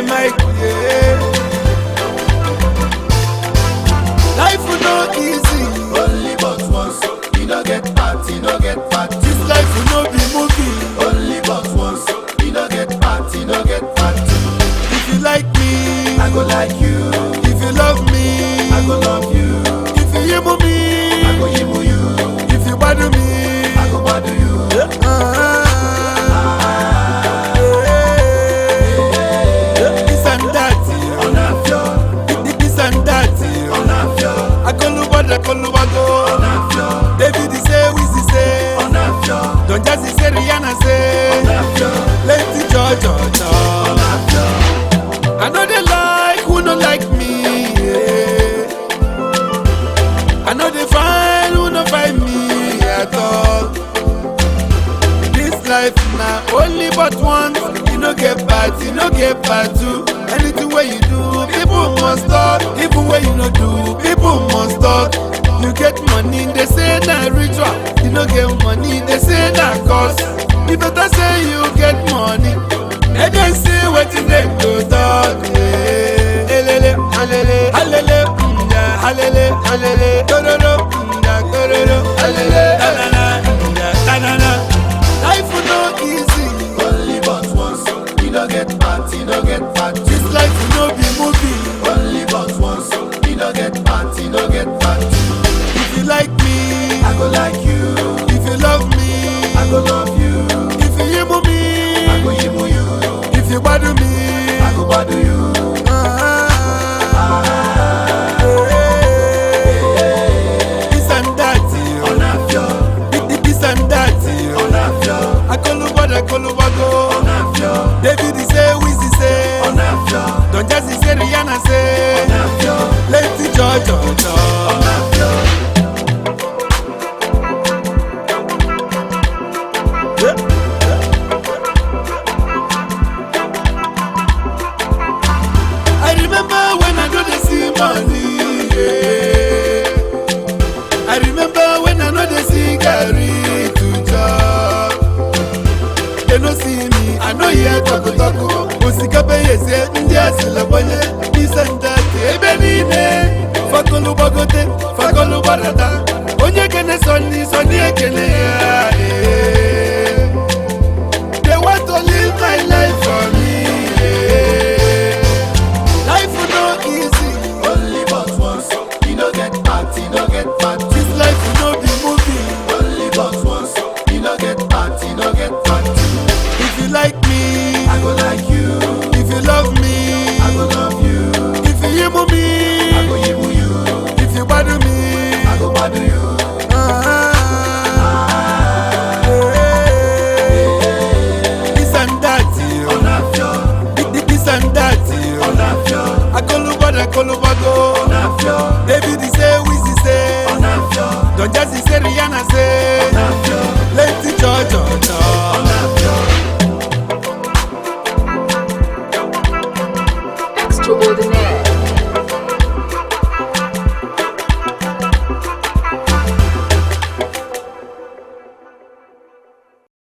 Mike, yeah. Life will not easy. Only but once, you no get party, no get party. This life will not be movie. Only but once, you no get party, no get party. If you like me, I go like you. if you love me, I go love you. if you yimu me, I go yimu you. if you badu me, I go badu you. This and that, On a floor, this and that. on a floor, Akolubago. on a floor, David say, Wizzy say, on a floor, Don Jazzy say, Rihanna on say, a floor, Lady George. on a floor. I know they like who no like me. Yeah. I know they find who no find me at all. This life now only but once. You no get part, you no get part two. Anything where you do, people must talk. Even where you no do, people must talk. You get money, they say na ritual. You no get money, they say na cost. You better say you get money. They can see what you they go talk. Halele, halele, halele, halele, halele, kororo, kororo, halele, tanana. Life will not easy. Only but once, you no get party, no get party. This life will not be movie. Only but once, you no get party, no get party. If you like me, I go like you. if you love me, I go love you. if you yimu me, I go yimu you. if you badu me, I go badu you. this and that, On a floor, this and that. on a floor, Akolubago. on a floor, David say, Wizzy say, on a floor, Don Jazzy say, Rihanna say, on a floor, Lady George. on a floor. I remember when I know they see money. Yeah. I remember when I know they see Gary to job. They no see me, I know hear talk. Musikabe yese, India silabonye, this and that. Ebe nine, fakolu bagote, fakolu barada.